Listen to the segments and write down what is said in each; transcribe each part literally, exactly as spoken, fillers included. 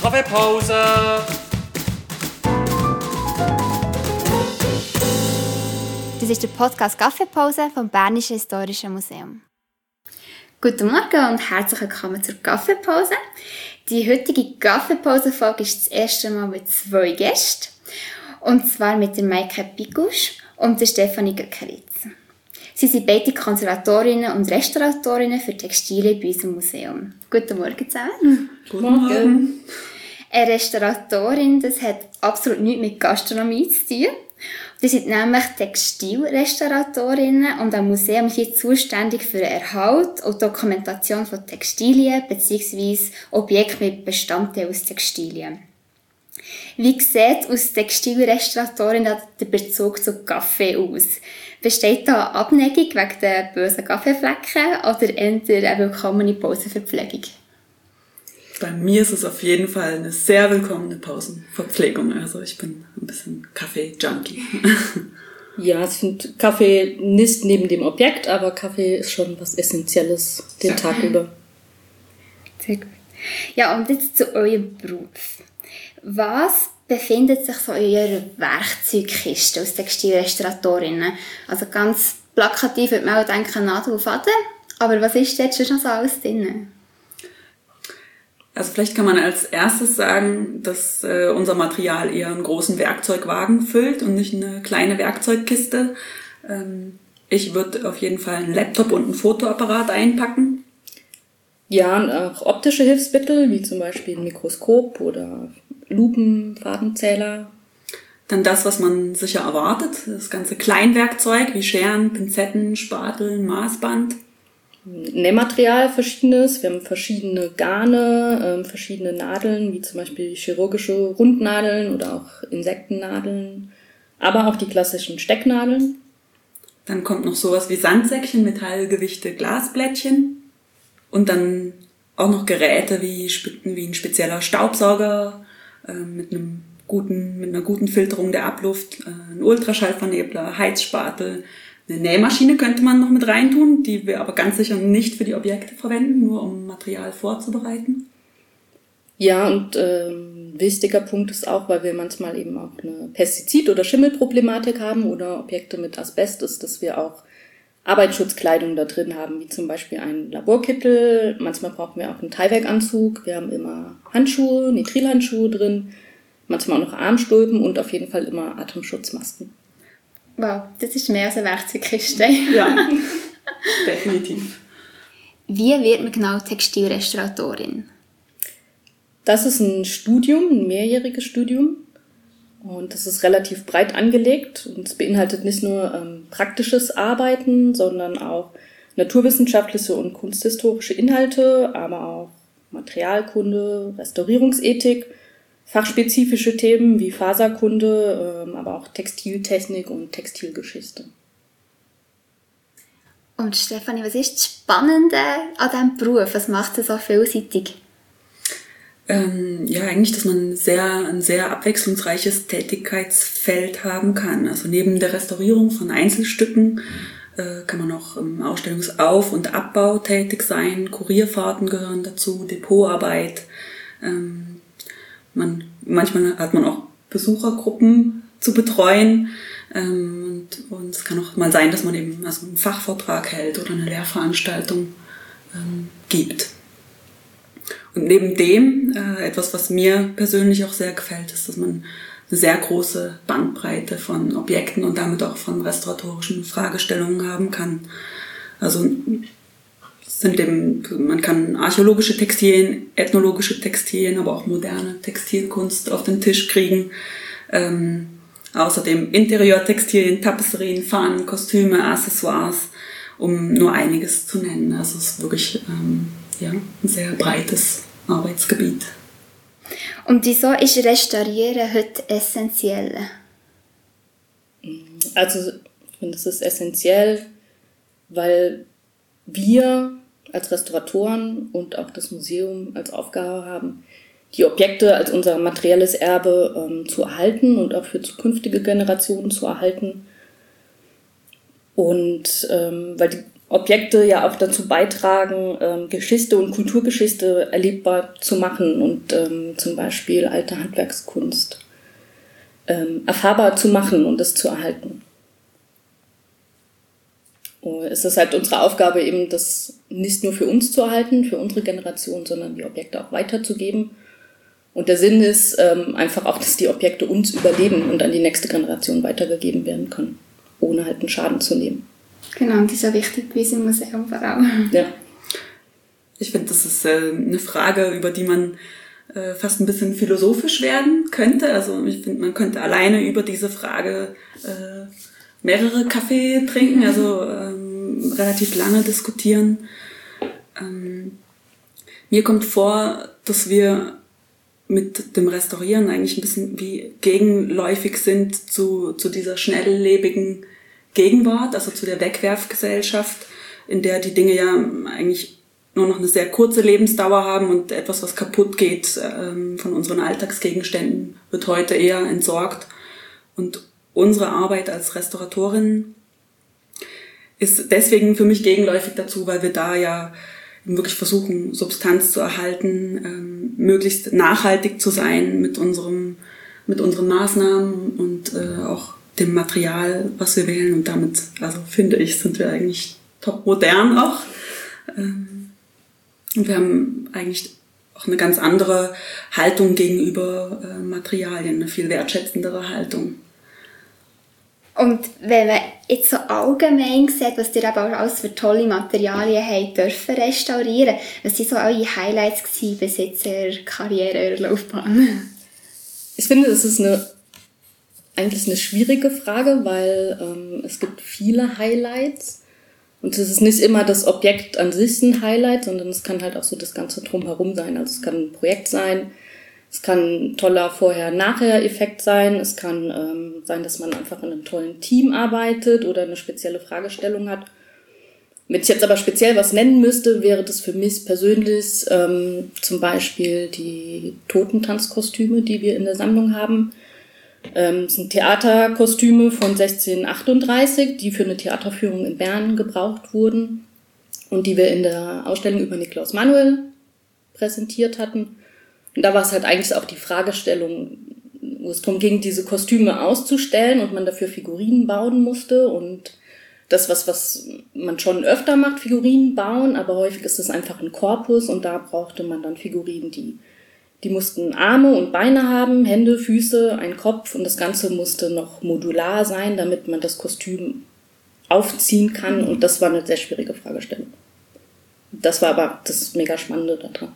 Kaffeepause! Das ist der Podcast Kaffeepause vom Bernischen Historischen Museum. Guten Morgen und herzlich willkommen zur Kaffeepause. Die heutige Kaffeepause-Folge ist das erste Mal mit zwei Gästen. Und zwar mit der Maike Pikusch und der Stefanie Göckeritz. Sie sind beide Konservatorinnen und Restauratorinnen für Textilien bei unserem Museum. Guten Morgen zusammen. Guten Morgen. Eine Restauratorin, das hat absolut nichts mit Gastronomie zu tun. Die sind nämlich Textilrestauratorinnen und am Museum hier zuständig für den Erhalt und Dokumentation von Textilien bzw. Objekte mit Bestandteilen aus Textilien. Wie sieht aus Textilrestauratorin der Bezug zu Kaffee aus? Besteht da eine Abneigung wegen der bösen Kaffeeflecken oder eher eine willkommene Pausenverpflegung? Bei mir ist es auf jeden Fall eine sehr willkommene Pausenverpflegung. Also ich bin ein bisschen Kaffee-Junkie. Ja, ich finde, Kaffee nicht neben dem Objekt, aber Kaffee ist schon was Essentielles den ja. Tag über. Sehr gut. Ja, und jetzt zu eurem Beruf. Was befindet sich so in eurer Werkzeugkiste als Textilrestauratorinnen? Also ganz plakativ würde man auch denken, Nadel und Faden. Aber was ist jetzt schon so alles drin? Also vielleicht kann man als erstes sagen, dass äh, unser Material eher einen großen Werkzeugwagen füllt und nicht eine kleine Werkzeugkiste. Ähm, ich würde auf jeden Fall einen Laptop und einen Fotoapparat einpacken. Ja, und auch optische Hilfsmittel, wie zum Beispiel ein Mikroskop oder Lupen, Fadenzähler. Dann das, was man sicher erwartet, das ganze Kleinwerkzeug wie Scheren, Pinzetten, Spatel, Maßband. Nähmaterial verschiedenes, wir haben verschiedene Garne, äh, verschiedene Nadeln, wie zum Beispiel chirurgische Rundnadeln oder auch Insektennadeln, aber auch die klassischen Stecknadeln. Dann kommt noch sowas wie Sandsäckchen, Metallgewichte, Glasblättchen und dann auch noch Geräte wie, wie ein spezieller Staubsauger äh, mit einem guten, mit einer guten Filterung der Abluft, äh, ein Ultraschallvernebler, Heizspatel. Eine Nähmaschine könnte man noch mit reintun, die wir aber ganz sicher nicht für die Objekte verwenden, nur um Material vorzubereiten. Ja, und ähm, wichtiger Punkt ist auch, weil wir manchmal eben auch eine Pestizid- oder Schimmelproblematik haben oder Objekte mit Asbest, ist, dass wir auch Arbeitsschutzkleidung da drin haben, wie zum Beispiel einen Laborkittel. Manchmal brauchen wir auch einen Teilwerkanzug. Wir haben immer Handschuhe, Nitrilhandschuhe drin, manchmal auch noch Armstulpen und auf jeden Fall immer Atemschutzmasken. Wow, das ist mehr als eine Werkzeugkiste. Ja, definitiv. Wie wird man genau Textilrestauratorin? Das ist ein Studium, ein mehrjähriges Studium. Und das ist relativ breit angelegt. Und es beinhaltet nicht nur ähm, praktisches Arbeiten, sondern auch naturwissenschaftliche und kunsthistorische Inhalte, aber auch Materialkunde, Restaurierungsethik, fachspezifische Themen wie Faserkunde, ähm, aber auch Textiltechnik und Textilgeschichte. Und Stefanie, was ist das Spannende an diesem Beruf? Was macht es so vielseitig? Ähm, ja, eigentlich, dass man sehr, ein sehr abwechslungsreiches Tätigkeitsfeld haben kann. Also neben der Restaurierung von Einzelstücken äh, kann man auch im Ausstellungsauf- und Abbau tätig sein. Kurierfahrten gehören dazu, Depotarbeit. Ähm, Man, manchmal hat man auch Besuchergruppen zu betreuen ähm, und, und es kann auch mal sein, dass man eben also einen Fachvortrag hält oder eine Lehrveranstaltung ähm, gibt. Und neben dem, äh, etwas, was mir persönlich auch sehr gefällt, ist, dass man eine sehr große Bandbreite von Objekten und damit auch von restauratorischen Fragestellungen haben kann. Also sind eben, man kann archäologische Textilien, ethnologische Textilien, aber auch moderne Textilkunst auf den Tisch kriegen. Ähm, außerdem Interieurtextilien, Tapisserien, Fahnen, Kostüme, Accessoires, um nur einiges zu nennen. Also es ist wirklich ähm, ja, ein sehr breites Arbeitsgebiet. Und wieso ist Restaurieren heute essentiell? Also ich finde, es ist essentiell, weil wir als Restauratoren und auch das Museum als Aufgabe haben, die Objekte als unser materielles Erbe ähm, zu erhalten und auch für zukünftige Generationen zu erhalten. Und ähm, weil die Objekte ja auch dazu beitragen, ähm, Geschichte und Kulturgeschichte erlebbar zu machen und ähm, zum Beispiel alte Handwerkskunst ähm, erfahrbar zu machen und es zu erhalten. Und es ist halt unsere Aufgabe eben, das nicht nur für uns zu erhalten, für unsere Generation, sondern die Objekte auch weiterzugeben. Und der Sinn ist ähm, einfach auch, dass die Objekte uns überleben und an die nächste Generation weitergegeben werden können, ohne halt einen Schaden zu nehmen. Genau, und das ist auch wichtig bei uns im Museum vor allem. Ja. Ich finde, das ist äh, eine Frage, über die man äh, fast ein bisschen philosophisch werden könnte. Also ich finde, man könnte alleine über diese Frage äh, mehrere Kaffee trinken, also ähm, relativ lange diskutieren. Ähm, mir kommt vor, dass wir mit dem Restaurieren eigentlich ein bisschen wie gegenläufig sind zu, zu dieser schnelllebigen Gegenwart, also zu der Wegwerfgesellschaft, in der die Dinge ja eigentlich nur noch eine sehr kurze Lebensdauer haben und etwas, was kaputt geht ähm, von unseren Alltagsgegenständen, wird heute eher entsorgt. Und unsere Arbeit als Restauratorin ist deswegen für mich gegenläufig dazu, weil wir da ja wirklich versuchen, Substanz zu erhalten, ähm, möglichst nachhaltig zu sein mit unserem, mit unseren Maßnahmen und äh, auch dem Material, was wir wählen. Und damit, also finde ich, sind wir eigentlich top modern auch. Ähm, und wir haben eigentlich auch eine ganz andere Haltung gegenüber äh, Materialien, eine viel wertschätzendere Haltung. Und wenn man jetzt so allgemein sieht, was ihr eben auch alles für tolle Materialien habt dürfen restaurieren, was waren so eure Highlights gewesen bis jetzt in der Karriere, eurer Laufbahn? Ich finde, das ist eine, eigentlich eine schwierige Frage, weil ähm, es gibt viele Highlights. Und es ist nicht immer das Objekt an sich ein Highlight, sondern es kann halt auch so das Ganze drumherum sein. Also es kann ein Projekt sein, es kann ein toller Vorher-Nachher-Effekt sein, es kann ähm, sein, dass man einfach in einem tollen Team arbeitet oder eine spezielle Fragestellung hat. Wenn ich jetzt aber speziell was nennen müsste, wäre das für mich persönlich ähm, zum Beispiel die Totentanzkostüme, die wir in der Sammlung haben. Ähm, das sind Theaterkostüme von sechzehnhundertachtunddreißig, die für eine Theaterführung in Bern gebraucht wurden und die wir in der Ausstellung über Nikolaus Manuel präsentiert hatten. Und da war es halt eigentlich auch die Fragestellung, wo es darum ging, diese Kostüme auszustellen und man dafür Figurinen bauen musste. Und das, was, was man schon öfter macht, Figurinen bauen, aber häufig ist es einfach ein Korpus und da brauchte man dann Figurinen, die, die mussten Arme und Beine haben, Hände, Füße, einen Kopf und das Ganze musste noch modular sein, damit man das Kostüm aufziehen kann. Und das war eine sehr schwierige Fragestellung. Das war aber das mega Spannende daran.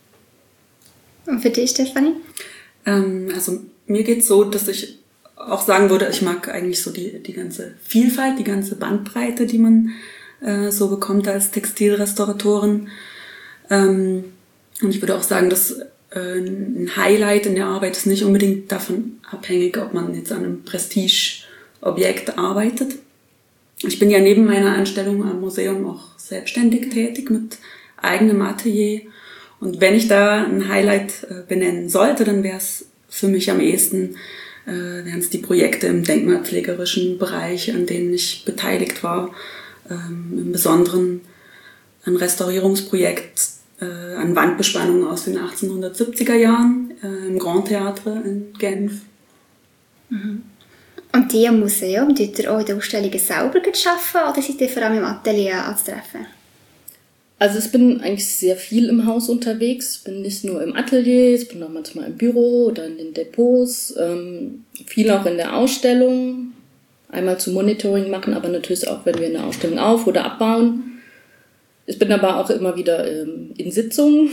Und für dich, Stefanie? Ähm, also mir geht's so, dass ich auch sagen würde, ich mag eigentlich so die, die ganze Vielfalt, die ganze Bandbreite, die man äh, so bekommt als Textilrestauratorin. Ähm, und ich würde auch sagen, dass äh, ein Highlight in der Arbeit ist nicht unbedingt davon abhängig, ob man jetzt an einem Prestigeobjekt arbeitet. Ich bin ja neben meiner Anstellung am Museum auch selbstständig tätig mit eigenem Atelier. Und wenn ich da ein Highlight äh, benennen sollte, dann wäre es für mich am ehesten, äh, wären es die Projekte im denkmalpflegerischen Bereich, an denen ich beteiligt war. Ähm, im Besonderen ein Restaurierungsprojekt äh, an Wandbespannungen aus den achtzehnhundertsiebziger Jahren äh, im Grand Theatre in Genf. Mhm. Und die am Museum, tut ihr auch in den Ausstellungen selber arbeiten oder seid ihr vor allem im Atelier anzutreffen? Also ich bin eigentlich sehr viel im Haus unterwegs. Ich bin nicht nur im Atelier, ich bin auch manchmal im Büro oder in den Depots. Ähm, viel auch in der Ausstellung. Einmal zum Monitoring machen, aber natürlich auch, wenn wir eine Ausstellung auf- oder abbauen. Ich bin aber auch immer wieder ähm, in Sitzungen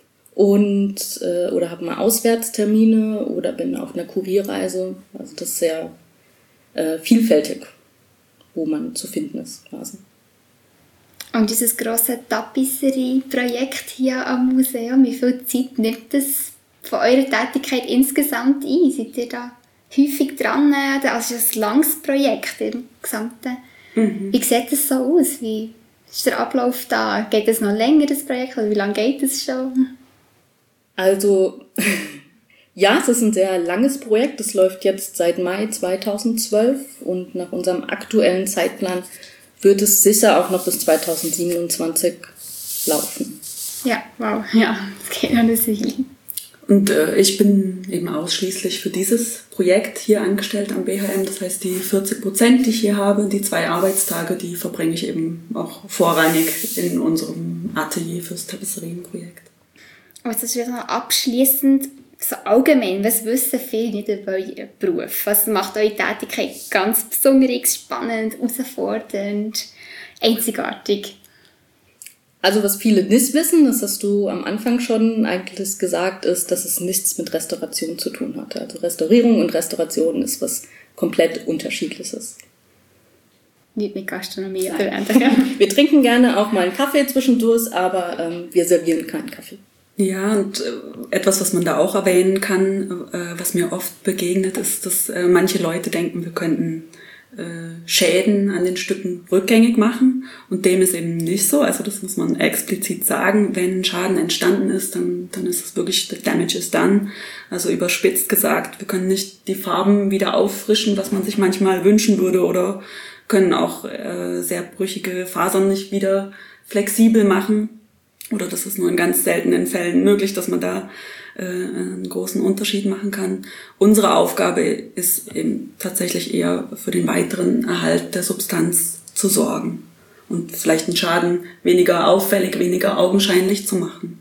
und äh, oder habe mal Auswärtstermine oder bin auf einer Kurierreise. Also das ist sehr äh, vielfältig, wo man zu finden ist quasi. Und dieses grosse Tapisserie-Projekt hier am Museum, wie viel Zeit nimmt das von eurer Tätigkeit insgesamt ein? Seid ihr da häufig dran? Also es ist ein langes Projekt im Gesamten. Mhm. Wie sieht das so aus? Wie ist der Ablauf da? Geht es noch länger, das Projekt? Oder wie lange geht es schon? Also, ja, es ist ein sehr langes Projekt. Es läuft jetzt seit Mai zweitausendzwölf und nach unserem aktuellen Zeitplan wird es sicher auch noch bis zweitausendsiebenundzwanzig laufen. Ja, wow, ja, das geht noch eine Weile. Und äh, ich bin eben ausschließlich für dieses Projekt hier angestellt am B H M. Das heißt, die vierzig Prozent, die ich hier habe, die zwei Arbeitstage, die verbringe ich eben auch vorrangig in unserem Atelier fürs Tapezerienprojekt. Aber das ist jetzt noch abschliessend, so allgemein, was wissen viele nicht über euren Beruf? Was macht eure Tätigkeit ganz besonders spannend, herausfordernd, einzigartig? Also was viele nicht wissen, das hast du am Anfang schon eigentlich gesagt, ist, dass es nichts mit Restauration zu tun hat. Also Restaurierung und Restauration ist was komplett Unterschiedliches. Nicht mit Gastronomie. Wir trinken gerne auch mal einen Kaffee zwischendurch, aber ähm, wir servieren keinen Kaffee. Ja, und äh, etwas, was man da auch erwähnen kann, äh, was mir oft begegnet, ist, dass äh, manche Leute denken, wir könnten äh, Schäden an den Stücken rückgängig machen. Und dem ist eben nicht so. Also das muss man explizit sagen. Wenn ein Schaden entstanden ist, dann, dann ist es wirklich, the damage is done. Also überspitzt gesagt, wir können nicht die Farben wieder auffrischen, was man sich manchmal wünschen würde, oder können auch äh, sehr brüchige Fasern nicht wieder flexibel machen. Oder das ist nur in ganz seltenen Fällen möglich, dass man da äh, einen großen Unterschied machen kann. Unsere Aufgabe ist eben tatsächlich eher für den weiteren Erhalt der Substanz zu sorgen und vielleicht einen Schaden weniger auffällig, weniger augenscheinlich zu machen.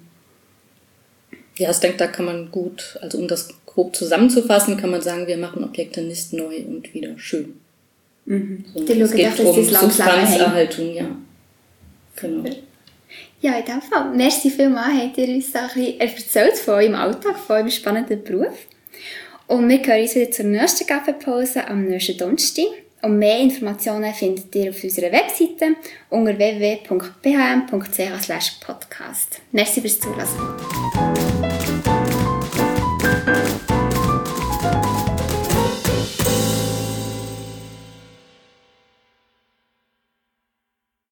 Ja, ich denke, da kann man gut, also um das grob zusammenzufassen, kann man sagen, wir machen Objekte nicht neu und wieder schön. Mhm. So, es geht um Substanzerhaltung, ja. Genau. Ja, in dem Fall. Merci vielmals, habt ihr uns da ein bisschen erzählt von eurem Alltag, von eurem spannenden Beruf. Und wir hören uns wieder zur nächsten Kaffeepause am nächsten Donnerstag. Und mehr Informationen findet ihr auf unserer Webseite unter w w w punkt b h m punkt c h slash podcast. Merci fürs Zuhören.